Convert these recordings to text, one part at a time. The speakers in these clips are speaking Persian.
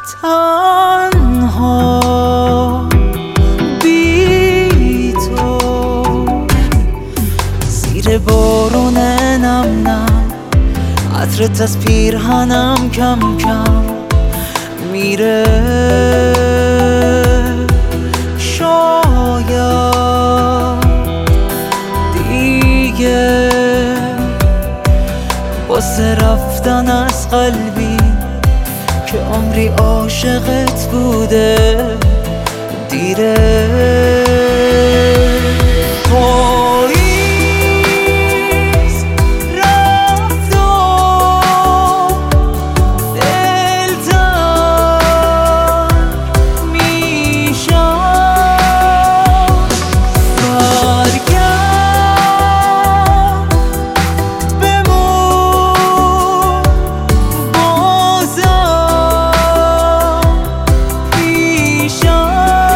تنها بی تو زیر بارون نم نم عطرت از پیرهنم کم کم میره شاید دیگه واسه رفتن از قلبی که عمری عاشقت بوده دیره پاییز رفت و دلتنگ میشم برگرد بمون بازم پیشم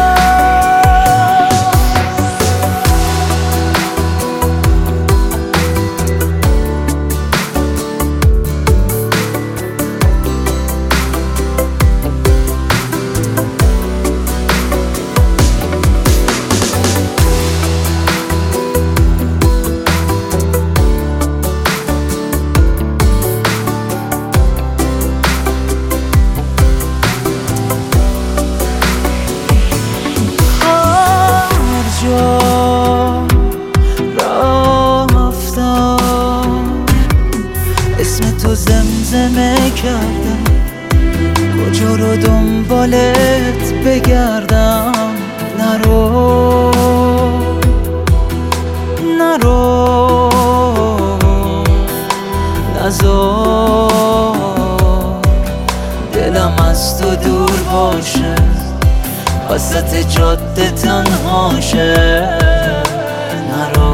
اسم تو زمزمه کردم کجا رو دنبالت بگردم نرو نرو نذار دلم از تو دور باشه وسط جاده تنهاشه نرو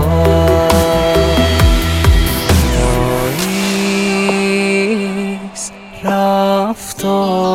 رفتار